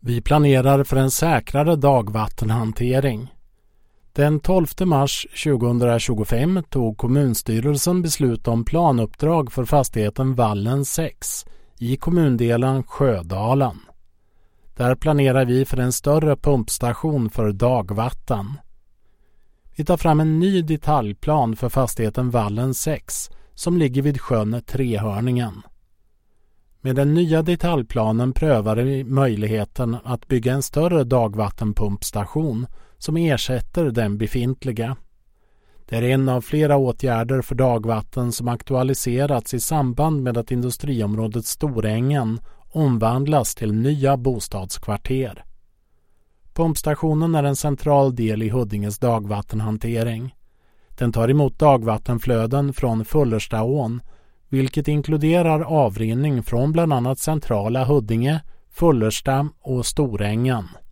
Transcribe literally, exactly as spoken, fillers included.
Vi planerar för en säkrare dagvattenhantering. Den tolfte mars tjugohundratjugofem tog kommunstyrelsen beslut om planuppdrag för fastigheten Vallen sex i kommundelen Sjödalen. Där planerar vi för en större pumpstation för dagvatten. Vi tar fram en ny detaljplan för fastigheten Vallen sex som ligger vid sjön Trehörningen. Med den nya detaljplanen prövar vi möjligheten att bygga en större dagvattenpumpstation som ersätter den befintliga. Det är en av flera åtgärder för dagvatten som aktualiserats i samband med att industriområdet Storängen omvandlas till nya bostadskvarter. Pumpstationen är en central del i Huddinges dagvattenhantering. Den tar emot dagvattenflöden från Fullerstaån, vilket inkluderar avrinning från bland annat centrala Huddinge, Fullersta och Storängen.